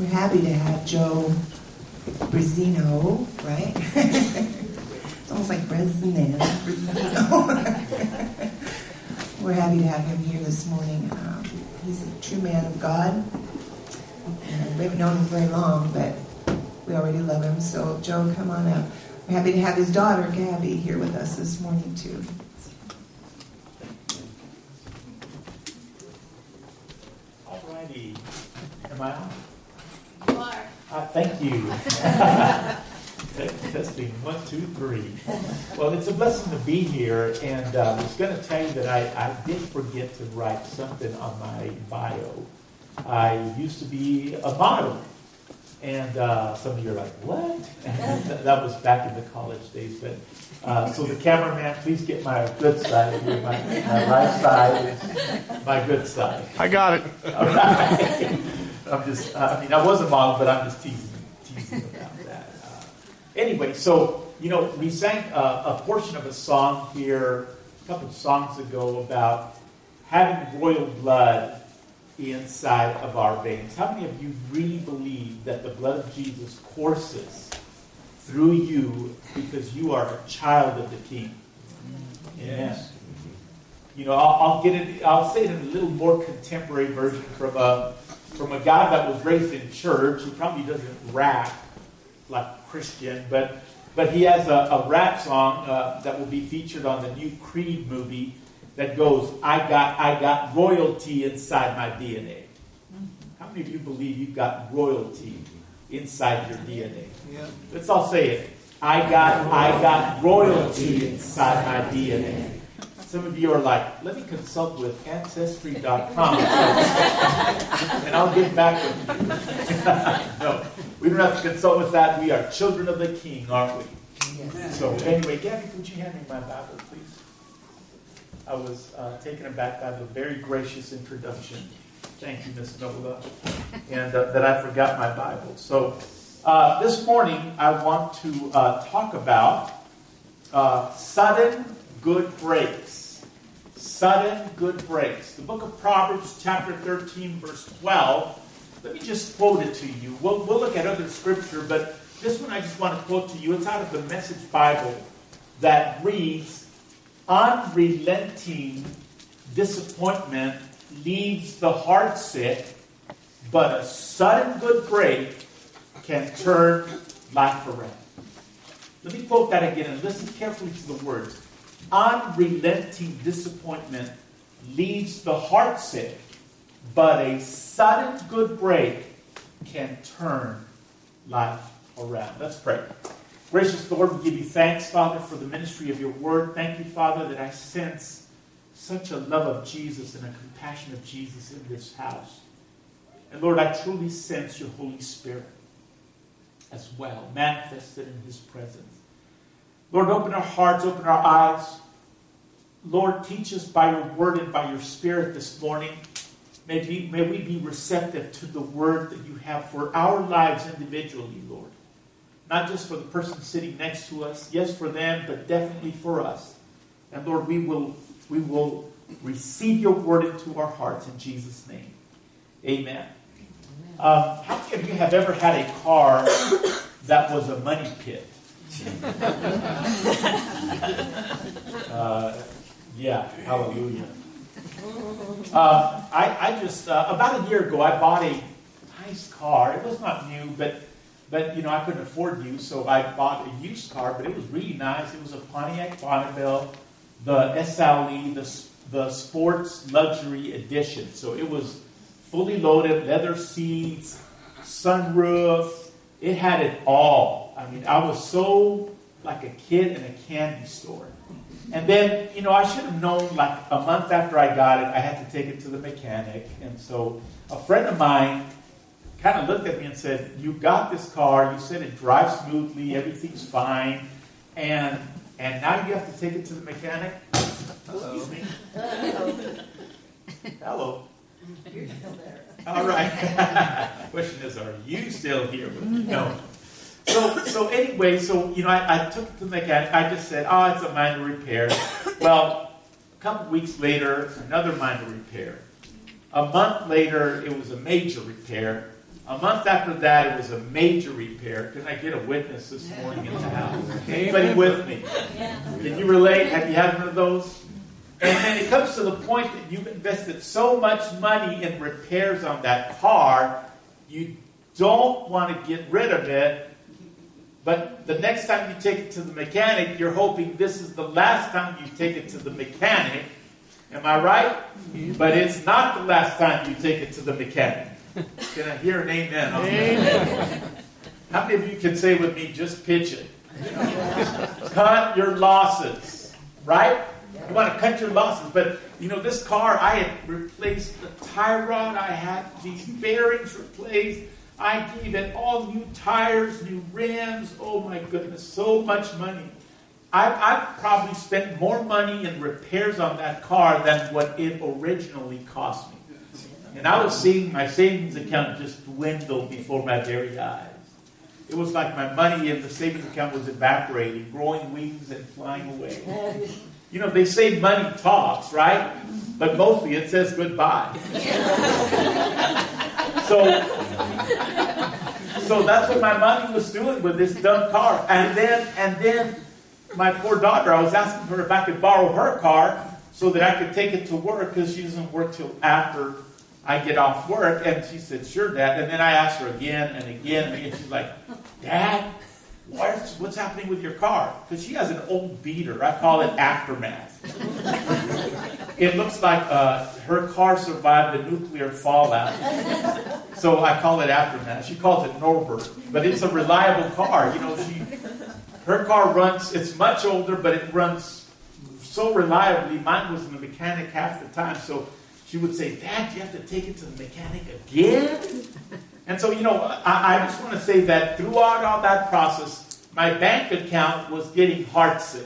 We're happy to have Joe Brazino, right? It's almost like Brazino. We're happy to have him here this morning. He's a true man of God. And we haven't known him very long, but we already love him. So, Joe, come on up. We're happy to have his daughter, Gabby, here with us this morning, too. All righty. Am I on? You are. Thank you. Testing 1, 2, 3. Well, it's a blessing to be here, and I was going to tell you that I did forget to write something on my bio. I used to be a model, and some of you are like, what? That was back in the college days. But so the cameraman, please get my good side here. My right side is my good side. I got it. All right. I'm just, I was a model, but I'm just teasing about that. Anyway, so, we sang a portion of a song here a couple of songs ago about having royal blood inside of our veins. How many of you really believe that the blood of Jesus courses through you because you are a child of the King? Amen. I'll say it in a little more contemporary version from a guy that was raised in church. He probably doesn't rap like a Christian, but he has a rap song that will be featured on the new Creed movie that goes, I got royalty inside my DNA. How many of you believe you've got royalty inside your DNA? Yeah. Let's all say it. I got royalty inside my DNA. Some of you are like, let me consult with Ancestry.com and I'll get back with you. No, we don't have to consult with that. We are children of the King, aren't we? Yes. So anyway, Gabby, could you hand me my Bible, please? I was taken aback by the very gracious introduction. Thank you, Miss Nola. And that I forgot my Bible. So this morning, I want to talk about sudden good breaks. Sudden good breaks. The book of Proverbs, chapter 13, verse 12. Let me just quote it to you. We'll look at other scripture, but this one I just want to quote to you. It's out of the Message Bible that reads, unrelenting disappointment leaves the heart sick, but a sudden good break can turn life around. Let me quote that again and listen carefully to the words. Unrelenting disappointment leaves the heart sick, but a sudden good break can turn life around. Let's pray. Gracious Lord, we give you thanks, Father, for the ministry of your word. Thank you, Father, that I sense such a love of Jesus and a compassion of Jesus in this house. And Lord, I truly sense your Holy Spirit as well, manifested in his presence. Lord, open our hearts, open our eyes. Lord, teach us by your word and by your spirit this morning. May we be receptive to the word that you have for our lives individually, Lord. Not just for the person sitting next to us. Yes, for them, but definitely for us. And Lord, we will receive your word into our hearts in Jesus' name. Amen. How many of you have ever had a car that was a money pit? Yeah, hallelujah. I just about a year ago I bought a nice car. It was not new, but I couldn't afford new, so I bought a used car. But it was really nice. It was a Pontiac Bonneville, the SLE, the Sports Luxury Edition. So it was fully loaded, leather seats, sunroof. It had it all. I mean, I was so like a kid in a candy store. And then, I should have known like a month after I got it, I had to take it to the mechanic. And so a friend of mine kind of looked at me and said, you got this car, you said it drives smoothly, everything's fine, and now you have to take it to the mechanic? Hello. Excuse me. Hello. You're still there. All right. Question is, are you still here with me? No. So anyway, I took it to the mechanic. I just said, it's a minor repair. Well, a couple weeks later, another minor repair. A month later, it was a major repair. A month after that, it was a major repair. Can I get a witness this morning in the house? Anybody with me? Can you relate? Have you had one of those? And then it comes to the point that you've invested so much money in repairs on that car, you don't want to get rid of it. But the next time you take it to the mechanic, you're hoping this is the last time you take it to the mechanic. Am I right? But it's not the last time you take it to the mechanic. Can I hear an amen on that? How many of you can say with me, just pitch it? Cut your losses. Right? You want to cut your losses. But, this car, I had replaced the tie rod. I had these bearings replaced. I gave it all new tires, new rims. Oh, my goodness, so much money. I've probably spent more money in repairs on that car than what it originally cost me. And I was seeing my savings account just dwindle before my very eyes. It was like my money in the savings account was evaporating, growing wings and flying away. They say money talks, right? But mostly it says goodbye. So that's what my money was doing with this dumb car. And then my poor daughter, I was asking her if I could borrow her car so that I could take it to work because she doesn't work till after I get off work. And she said, sure, Dad. And then I asked her again and again. And she's like, Dad, what's happening with your car? Because she has an old beater. I call it Aftermath. It looks like her car survived the nuclear fallout. So I call it Aftermath. She calls it Norbert. But it's a reliable car. Her car runs, it's much older, but it runs so reliably. Mine was in the mechanic half the time. So she would say, Dad, you have to take it to the mechanic again? And so, I just want to say that throughout all that process, my bank account was getting heartsick.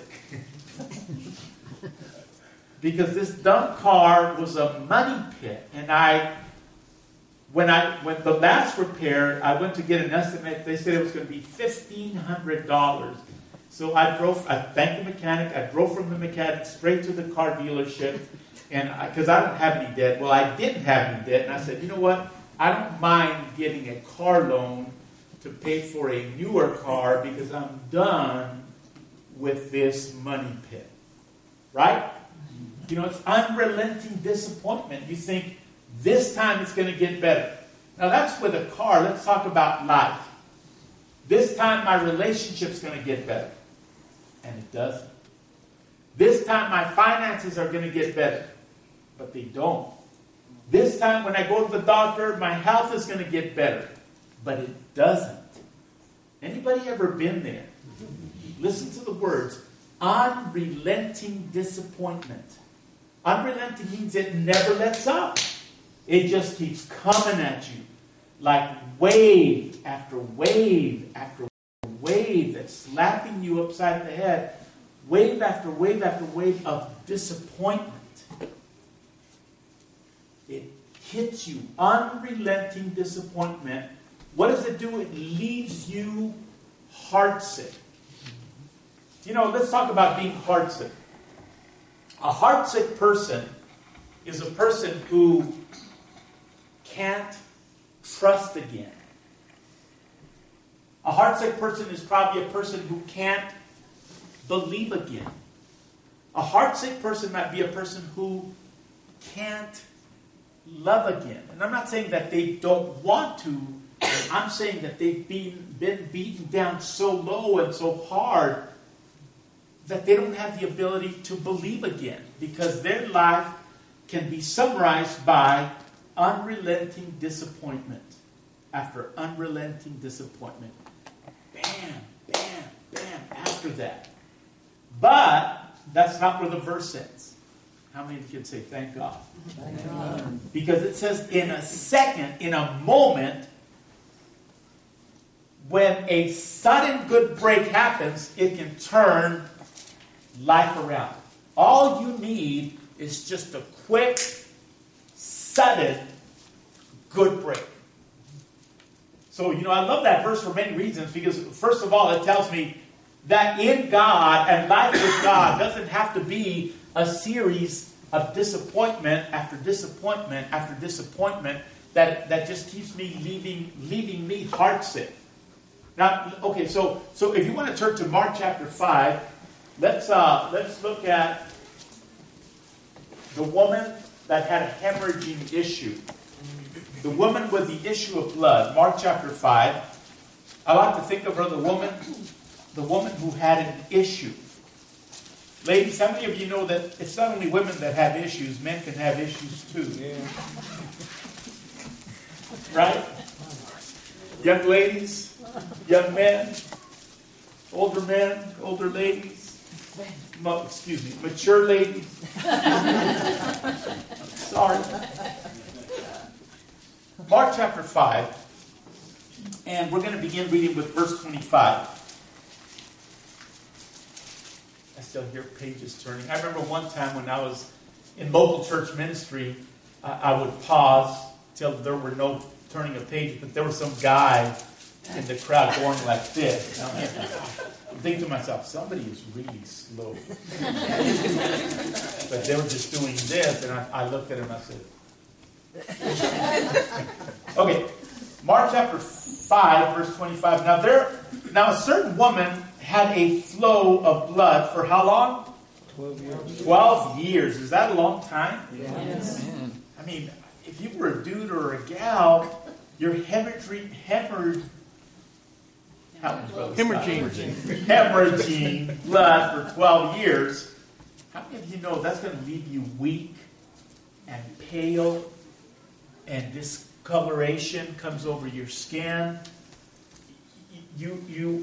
Because this dumb car was a money pit. And when the last repair, I went to get an estimate. They said it was going to be $1,500. So I thanked the mechanic. I drove from the mechanic straight to the car dealership. And because I don't have any debt. Well, I didn't have any debt. And I said, you know what? I don't mind getting a car loan to pay for a newer car because I'm done with this money pit. Right? It's unrelenting disappointment. You think, this time it's going to get better. Now that's with a car. Let's talk about life. This time my relationship's going to get better. And it doesn't. This time my finances are going to get better. But they don't. This time when I go to the doctor, my health is going to get better. But it doesn't. Anybody ever been there? Listen to the words. Unrelenting disappointment. Unrelenting means it never lets up. It just keeps coming at you like wave after wave after wave that's slapping you upside the head. Wave after wave after wave of disappointment. It hits you. Unrelenting disappointment. What does it do? It leaves you heartsick. Let's talk about being heartsick. A heartsick person is a person who can't trust again. A heartsick person is probably a person who can't believe again. A heartsick person might be a person who can't love again. And I'm not saying that they don't want to. I'm saying that they've been beaten down so low and so hard that they don't have the ability to believe again. Because their life can be summarized by unrelenting disappointment after unrelenting disappointment. Bam, bam, bam, after that. But that's not where the verse ends. How many of you can say, thank God? Thank God. Because it says in a second, in a moment, when a sudden good break happens, it can turn life around. All you need is just a quick, sudden, good break. So, I love that verse for many reasons, because first of all, it tells me that in God and life with God doesn't have to be a series of disappointment after disappointment after disappointment. that just keeps me leaving me heartsick. Now, okay, so if you want to turn to Mark chapter 5, let's look at the woman that had a hemorrhaging issue. The woman with the issue of blood. Mark chapter 5. I like to think of her the woman who had an issue. Ladies, how many of you know that it's not only women that have issues, men can have issues too? Yeah. Right? Young ladies, young men, older ladies, mature ladies. Sorry. Mark chapter 5, and we're going to begin reading with verse 25. I still hear pages turning. I remember one time when I was in local church ministry, I would pause till there were no turning of pages, but there was some guy in the crowd going like this. I'm thinking to myself, somebody is really slow. But they were just doing this, and I looked at him and I said, okay, Mark chapter 5, verse 25. Now a certain woman had a flow of blood for how long? 12 years. 12 years. Is that a long time? Yes. I mean, if you were a dude or a gal, you're hemorrhaging blood for 12 years. How many of you know that's going to leave you weak and pale, and discoloration comes over your skin? You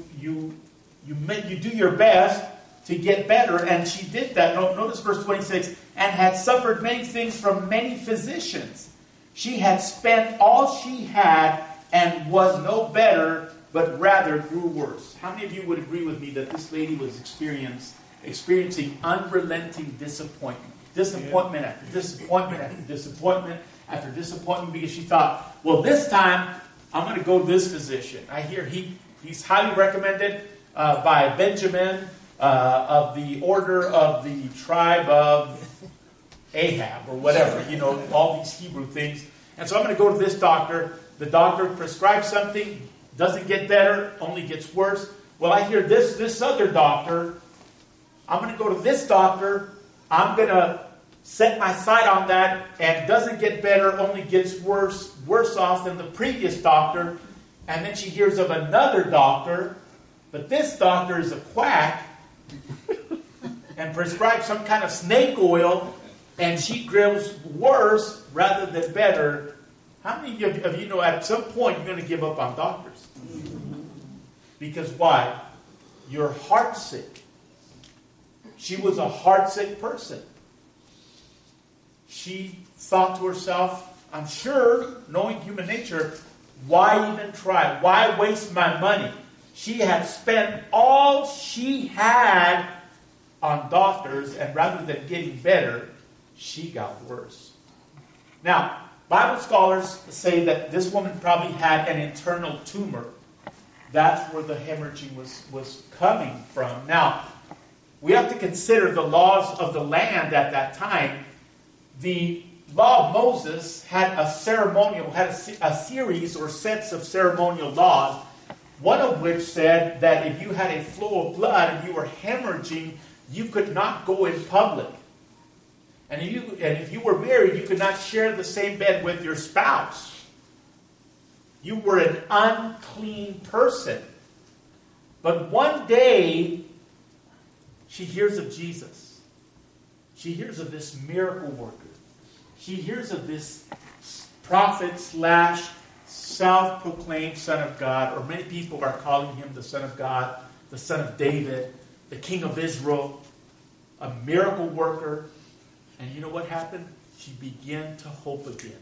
do your best to get better, and she did that. Notice verse 26, and had suffered many things from many physicians. She had spent all she had and was no better, but rather grew worse. How many of you would agree with me that this lady was experiencing unrelenting disappointment? Disappointment after disappointment after disappointment after disappointment, because she thought, well, this time I'm going to go to this physician. I hear he's highly recommended by Benjamin of the order of the tribe of Ahab or whatever, all these Hebrew things. And so I'm going to go to this doctor. The doctor prescribes something, doesn't get better, only gets worse. Well, I hear this other doctor. I'm going to go to this doctor. I'm going to set my sight on that, and doesn't get better, only gets worse off than the previous doctor. And then she hears of another doctor, but this doctor is a quack and prescribes some kind of snake oil, and she grows worse rather than better. How many of you know at some point you're going to give up on doctors? Because why? You're heartsick. She was a heartsick person. She thought to herself, I'm sure, knowing human nature, why even try? Why waste my money? She had spent all she had on doctors, and rather than getting better, she got worse. Now, Bible scholars say that this woman probably had an internal tumor. That's where the hemorrhaging was coming from. Now, we have to consider the laws of the land at that time. The law of Moses had a series or sets of ceremonial laws, one of which said that if you had a flow of blood and you were hemorrhaging, you could not go in public. And if you were married, you could not share the same bed with your spouse. You were an unclean person. But one day, she hears of Jesus. She hears of this miracle worker. She hears of this prophet / self-proclaimed Son of God, or many people are calling him the Son of God, the Son of David, the King of Israel, a miracle worker. And you know what happened? She began to hope again.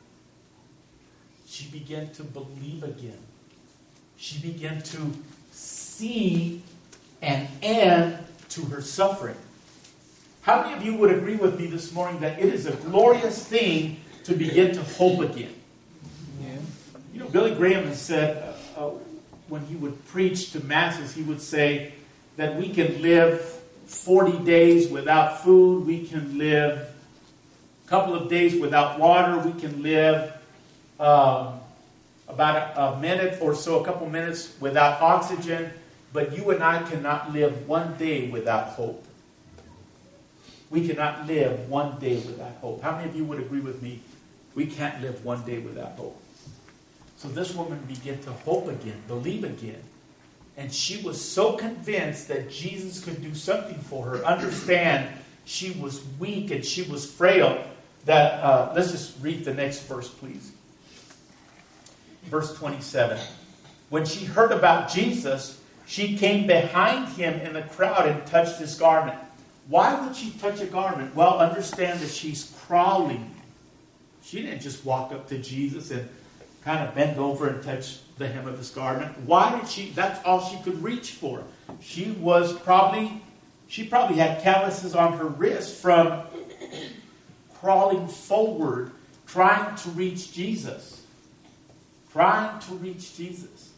She began to believe again. She began to see an end to her suffering. How many of you would agree with me this morning that it is a glorious thing to begin to hope again? Yeah. Billy Graham has said when he would preach to masses, he would say that we can live 40 days without food. We can live a couple of days without water. We can live about a minute or so, a couple minutes without oxygen, but you and I cannot live one day without hope. We cannot live one day without hope. How many of you would agree with me? We can't live one day without hope. So this woman began to hope again, believe again. And she was so convinced that Jesus could do something for her. Understand, she was weak and she was frail. That let's just read the next verse, please. Verse 27. When she heard about Jesus, she came behind him in the crowd and touched his garment. Why would she touch a garment? Well, understand that she's crawling. She didn't just walk up to Jesus and kind of bend over and touch the hem of his garment. Why did she? That's all she could reach for. She probably had calluses on her wrist from crawling forward, trying to reach Jesus. Trying to reach Jesus.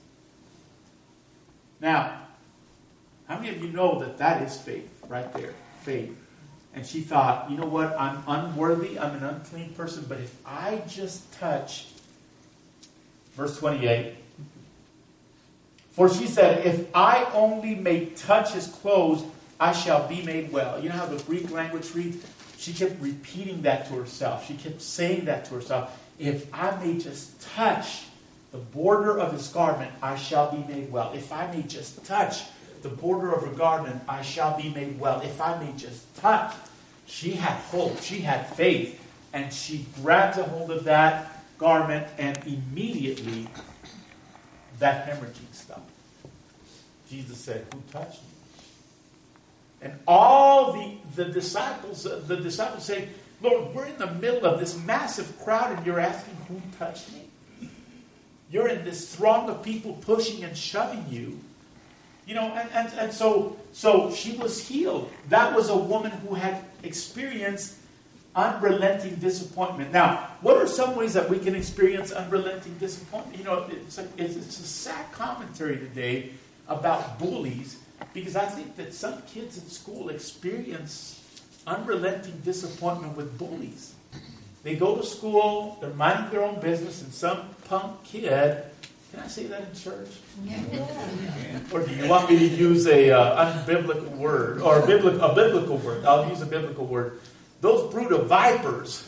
Now, how many of you know that is faith right there? Faith. And she thought, you know what? I'm unworthy. I'm an unclean person. But if I just touch, verse 28, for she said, if I only may touch his clothes, I shall be made well. You know how the Greek language reads? She kept repeating that to herself. She kept saying that to herself. If I may just touch the border of his garment, I shall be made well. If I may just touch the border of her garment, I shall be made well. If I may just touch. She had hope. She had faith. And she grabbed a hold of that garment, and immediately that hemorrhaging stopped. Jesus said, who touched me? And all the disciples say, Lord, we're in the middle of this massive crowd and you're asking who touched me? You're in this throng of people pushing and shoving you. You know, and so she was healed. That was a woman who had experienced unrelenting disappointment. Now, what are some ways that we can experience unrelenting disappointment? You know, it's a sad commentary today about bullies, because I think that some kids in school experience unrelenting disappointment with bullies. They go to school, they're minding their own business, and some punk kid, can I say that in church? Yeah. Or do you want me to use a unbiblical word, or a biblical word? I'll use a biblical word. Those brood of vipers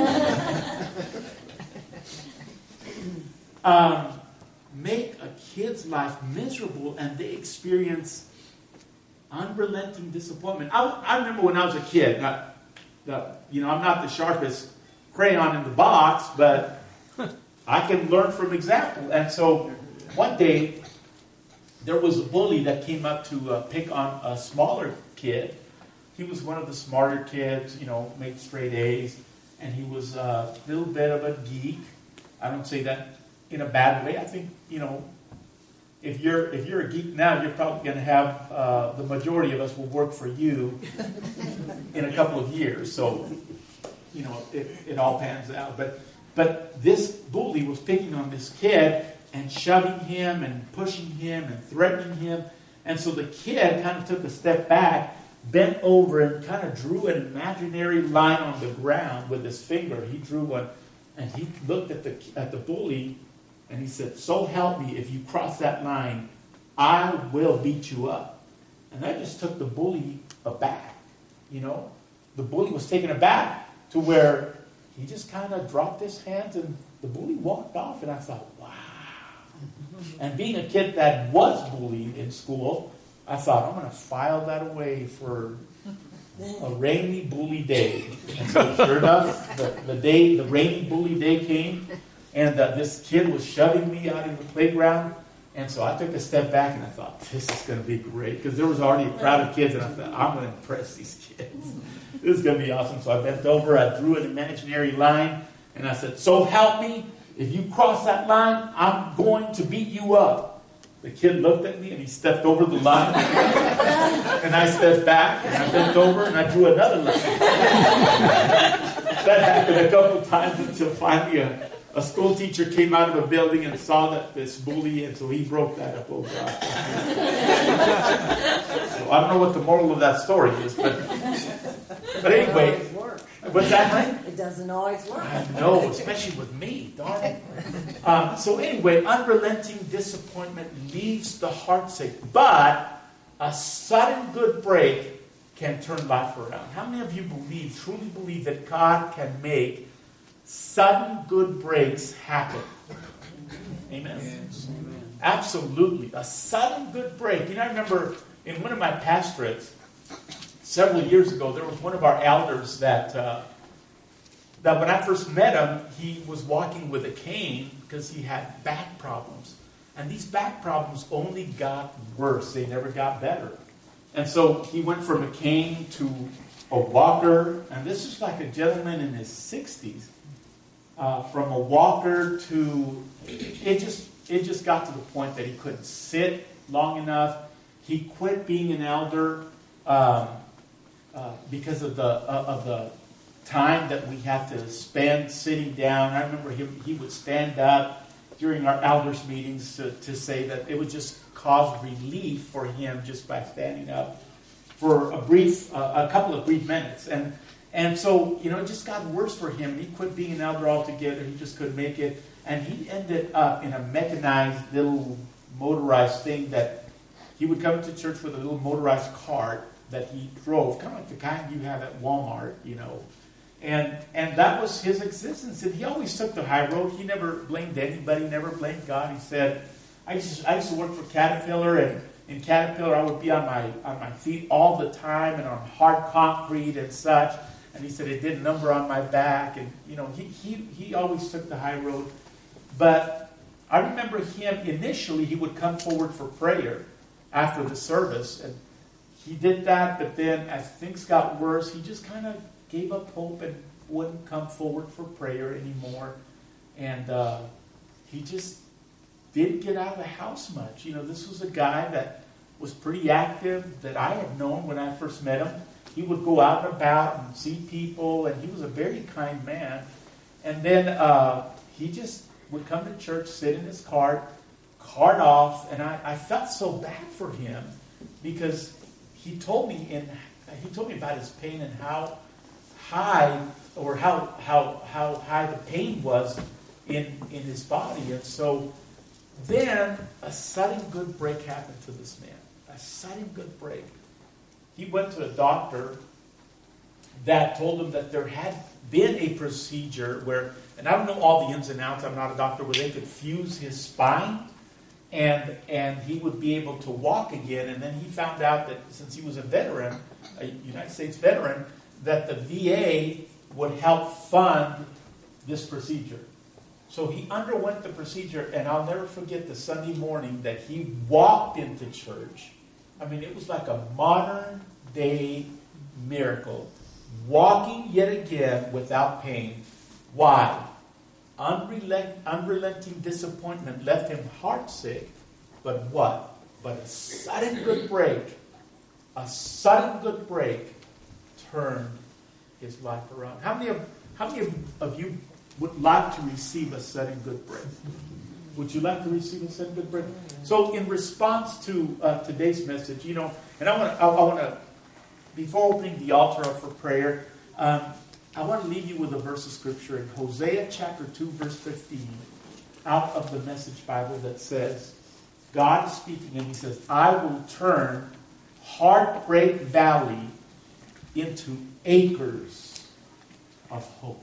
make a kid's life miserable, and they experience unrelenting disappointment. I remember when I was a kid. I'm not the sharpest crayon in the box, but I can learn from example. And so one day there was a bully that came up to pick on a smaller kid. He was one of the smarter kids, made straight A's, and he was a little bit of a geek. I don't say that in a bad way. I think, if you're a geek now, you're probably going to have, the majority of us will work for you in a couple of years. So, it all pans out. But this bully was picking on this kid and shoving him and pushing him and threatening him. And so the kid kind of took a step back, bent over, and kind of drew an imaginary line on the ground with his finger. He drew one, and he looked at the bully, and he said, "So help me, if you cross that line, I will beat you up." And that just took the bully aback. The bully was taken aback to where he just kind of dropped his hands, and the bully walked off. And I thought, wow. And being a kid that was bullied in school, I thought, I'm going to file that away for a rainy bully day. And so sure enough, the rainy bully day came, and this kid was shoving me out in the playground. And so I took a step back, and I thought, this is going to be great. Because there was already a crowd of kids, and I thought, I'm going to impress these kids. This is going to be awesome. So I bent over, I drew an imaginary line, and I said, "So help me, if you cross that line, I'm going to beat you up." The kid looked at me, and he stepped over the line. And I stepped back, and I bent over, and I drew another line. That happened a couple times until finally a school teacher came out of a building and saw this bully, and so he broke that up over. So I don't know what the moral of that story is, but anyway, what's that, honey? it doesn't always work. I know, especially with me, darn it. So anyway, unrelenting disappointment leaves the heart sick, but a sudden good break can turn life around. How many of you truly believe that God can make sudden good breaks happen? Amen. Yes. Absolutely. A sudden good break. I remember in one of my pastorates several years ago, there was one of our elders that when I first met him, he was walking with a cane because he had back problems. And these back problems only got worse. They never got better. And so he went from a cane to a walker. And this is like a gentleman in his 60s. From a walker to... It just got to the point that he couldn't sit long enough. He quit being an elder because of the time that we had to spend sitting down. I remember he would stand up during our elders meetings to say that it would just cause relief for him just by standing up for a couple of brief minutes. And so, it just got worse for him. He quit being an elder altogether. He just couldn't make it. And he ended up in a mechanized little motorized thing that he would come to church with a little motorized cart that he drove, kind of like the kind you have at Walmart, And that was his existence. And he always took the high road. He never blamed anybody, never blamed God. He said, I used to work for Caterpillar, and in Caterpillar I would be on my feet all the time and on hard concrete and such. And he said it did a number on my back. And, he always took the high road. But I remember him, initially, he would come forward for prayer after the service. And he did that, but then as things got worse, he just kind of gave up hope and wouldn't come forward for prayer anymore. And he just didn't get out of the house much. This was a guy that was pretty active, that I had known when I first met him. He would go out and about and see people, and he was a very kind man. And then he just would come to church, sit in his cart off, and I felt so bad for him because he told me about his pain and how high the pain was in his body. And so then a sudden good break happened to this man. A sudden good break. He went to a doctor that told him that there had been a procedure where, and I don't know all the ins and outs, I'm not a doctor, where they could fuse his spine and he would be able to walk again. And then he found out that since he was a veteran, a United States veteran, that the VA would help fund this procedure. So he underwent the procedure, and I'll never forget the Sunday morning that he walked into church. I mean, it was like a modern day miracle. Walking yet again without pain. Why? Unrelenting disappointment left him heartsick. But what? But a sudden good break turned his life around. How many of you would like to receive a sudden good break? Would you like to receive a sudden good break? So in response to today's message, and I want to, before opening the altar up for prayer, I want to leave you with a verse of scripture in Hosea chapter 2, verse 15, out of the Message Bible, that says, God is speaking, and he says, I will turn Heartbreak Valley into acres of hope.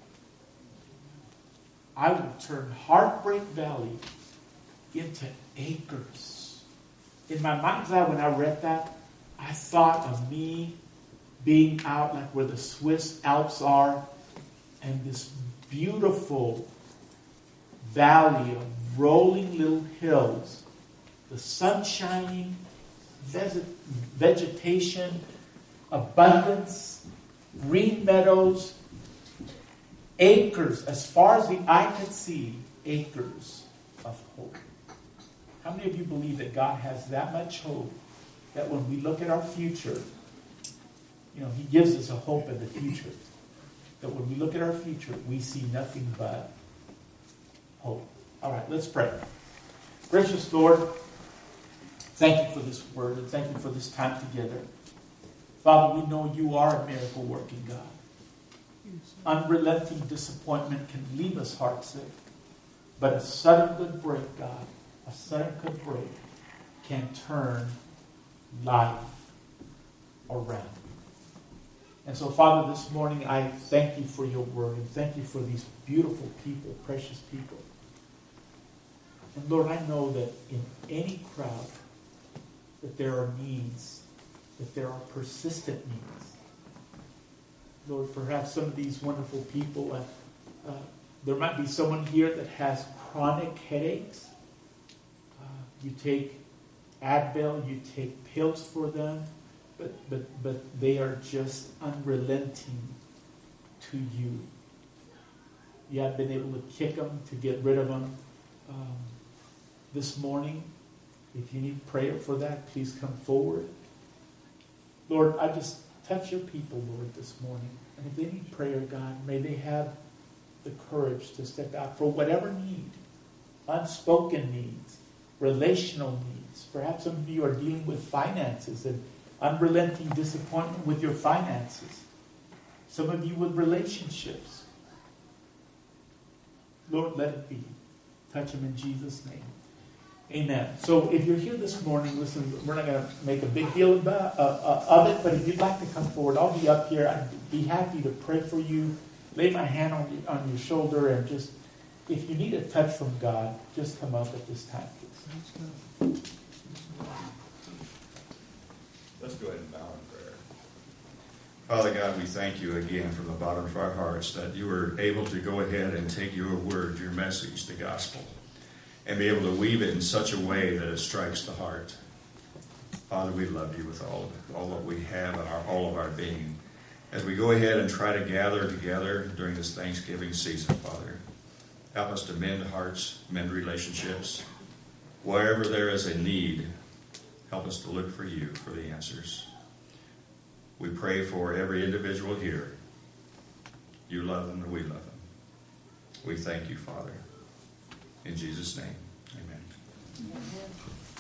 I will turn Heartbreak Valley into acres. In my mind's eye, when I read that, I thought of me being out like where the Swiss Alps are, and this beautiful valley of rolling little hills, the sun shining, vegetation, abundance, green meadows, acres, as far as the eye could see, acres of hope. How many of you believe that God has that much hope, that when we look at our future, he gives us a hope in the future, that when we look at our future, we see nothing but hope. All right, let's pray. Gracious Lord, thank you for this word, and thank you for this time together. Father, we know you are a miracle-working God. unrelenting disappointment can leave us heartsick. But a sudden good break, God, a sudden good break can turn life around. And so, Father, this morning I thank you for your word and thank you for these beautiful people, precious people. And Lord, I know that in any crowd that there are needs, that there are persistent needs. Lord, perhaps some of these wonderful people, there might be someone here that has chronic headaches. You take Advil, you take pills for them, but they are just unrelenting to you. You have been able to kick them, to get rid of them. This morning, if you need prayer for that, please come forward. Lord, I just touch your people, Lord, this morning. And if they need prayer, God, may they have the courage to step out for whatever need, unspoken needs, relational needs. Perhaps some of you are dealing with finances and unrelenting disappointment with your finances. Some of you with relationships. Lord, let it be. Touch them in Jesus' name. Amen. So if you're here this morning, listen, we're not going to make a big deal of it, but if you'd like to come forward, I'll be up here. I'd be happy to pray for you, lay my hand on your shoulder, and just, if you need a touch from God, just come up at this time, please. Let's go ahead and bow in prayer. Father God, we thank you again from the bottom of our hearts that you were able to go ahead and take your word, your message, the gospel, and be able to weave it in such a way that it strikes the heart. Father, we love you with all that we have and all of our being. As we go ahead and try to gather together during this Thanksgiving season, Father, help us to mend hearts, mend relationships. Wherever there is a need, help us to look for you for the answers. We pray for every individual here. You love them and we love them. We thank you, Father. In Jesus' name, amen. Amen.